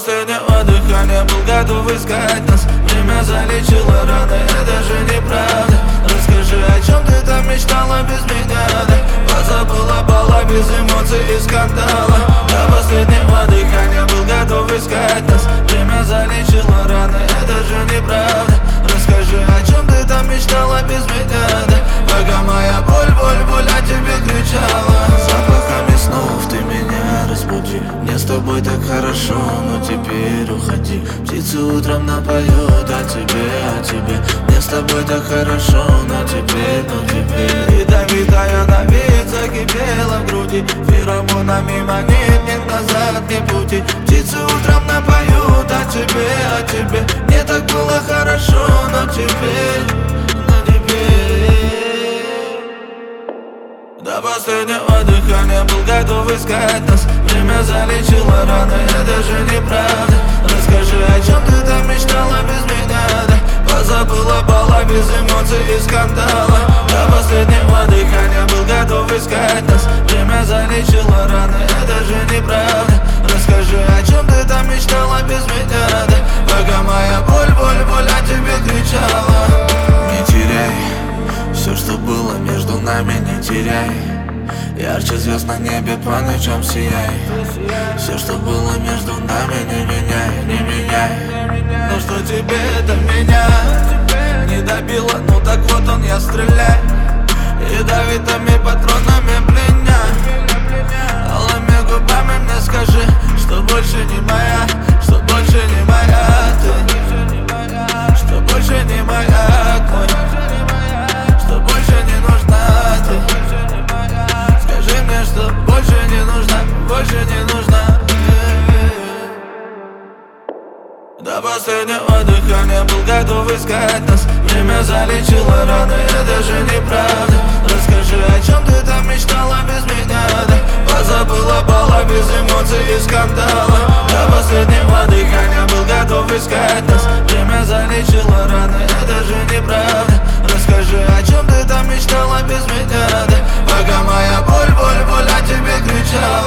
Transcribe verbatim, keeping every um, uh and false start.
последнего дыхания был готов искать нас. Время залечило раны, это же неправда. Расскажи, о чем ты там мечтала без меня, да? Позабыла бала без эмоций и скандала. До последнего дыхания был готов искать нас. Время залечило раны, это же неправда. Расскажи, о чем ты там мечтала без меня, да? Пока моя боль, боль, боль о тебе кричала. Запахами снов ты меня разбуди. Мне с тобой так хорошо, но теперь уходи. Птицы утром напоют о тебе, о тебе. Мне с тобой так хорошо, но теперь, но теперь. Ядовитая на вид закипела в груди. Феромонами манит, нет назад, нет пути. Птицы утром напоют о тебе, о тебе. Мне так было хорошо, но теперь, но теперь. До последнего дыхания был готов искать нас. Время залечило раны, это же неправда. Расскажи, о чем ты там мечтала без меня, да? Позабыла бала без эмоций и скандала. До последнего дыхания был готов искать нас. Время залечило раны, это же неправда. Расскажи, о чем ты там мечтала без меня, да? Пока моя боль, боль, боль о тебе кричала. Не теряй все, что было между нами, не теряй. Ярче звезд на небе по ночам сияй. Все, что было между нами, не меняй, не меняй. Ну что тебе до меня не добило, ну так вот он я стреляй. Ядовитыми патронами пленяй. Алыми губами мне скажи, что больше не моя, что больше не моя ты, что больше не моя твой, что больше не нужна ты. Скажи мне, что больше не нужна, больше не нужна. До последнего дыхания был готов искать нас. Время залечило раны, это же неправда. Расскажи, о чем ты там мечтала без меня, да? Позабыла бала без эмоций и скандала. До последнего дыхания был готов искать нас. Время залечило раны, это же неправда. Расскажи, о чем ты там мечтала без меня, да? Пока моя боль, боль, боль о тебе кричала.